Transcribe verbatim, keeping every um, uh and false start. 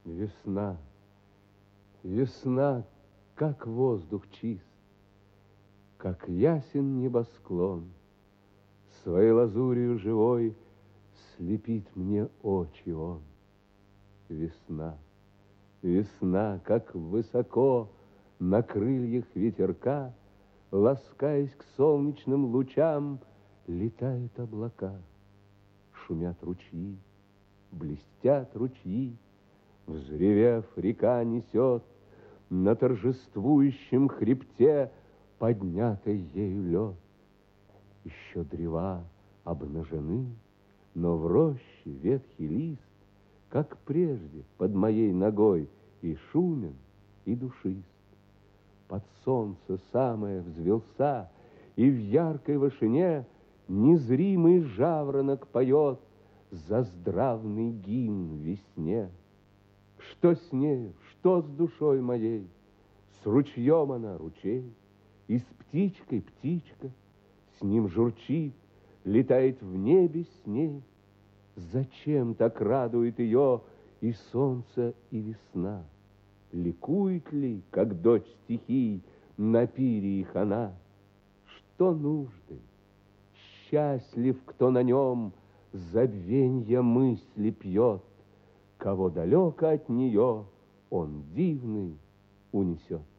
Весна, весна, как воздух чист, как ясен небосклон, своей лазурью живой слепит мне очи он. Весна, весна, как высоко на крыльях ветерка, ласкаясь к солнечным лучам, летают облака. Шумят ручьи, блестят ручьи, взревев, река несет на торжествующем хребте поднятый ею лед. Еще древа обнажены, но в роще ветхий лист, как прежде, под моей ногой и шумен, и душист. Под солнце самое взвелся, и в яркой вышине незримый жаворонок поет заздравный гимн весне. Что с нею, что с душой моей? С ручьем она ручей, и с птичкой птичка, с ним журчит, летает в небе с ней. Зачем так радует ее и солнце, и весна? Ликует ли, как дочь стихий, на пире их она? Что нужды? Счастлив, кто на нем забвенья мысли пьет, кого далеко от нее он дивный унесет.